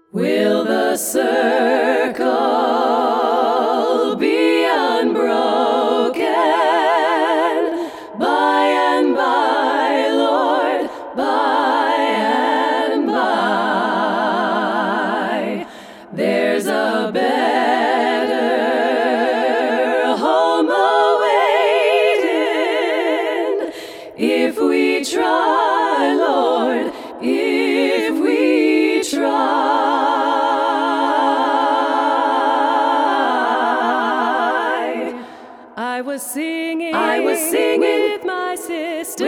Will the circle be unbroken? By and by, Lord, by and by. There's a better home awaiting if we try, Lord, if we try. I was singing with my sister,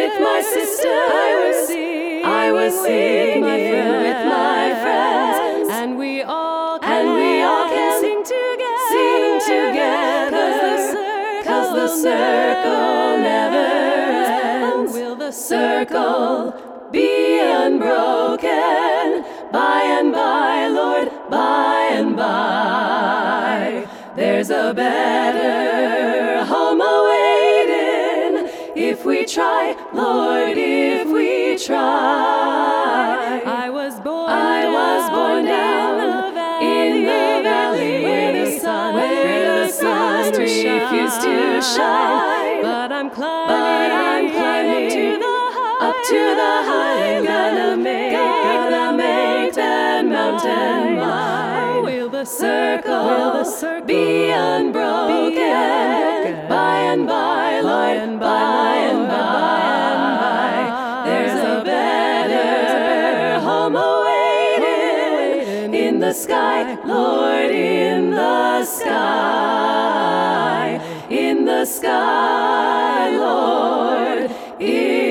I was singing with my friends, and we all can sing together, 'cause the circle never ends. Will the circle be unbroken? By and by, Lord, by and by. There's a better home awaiting if we try, Lord, if we try. I was born down in the valley where the sun refused to shine. But I'm climbing up to the high, gonna make that mountain mine. Will the circle be unbroken? By and by, Lord, by and by. There's a better home awaiting in the sky, Lord, in the sky, in the sky, Lord, in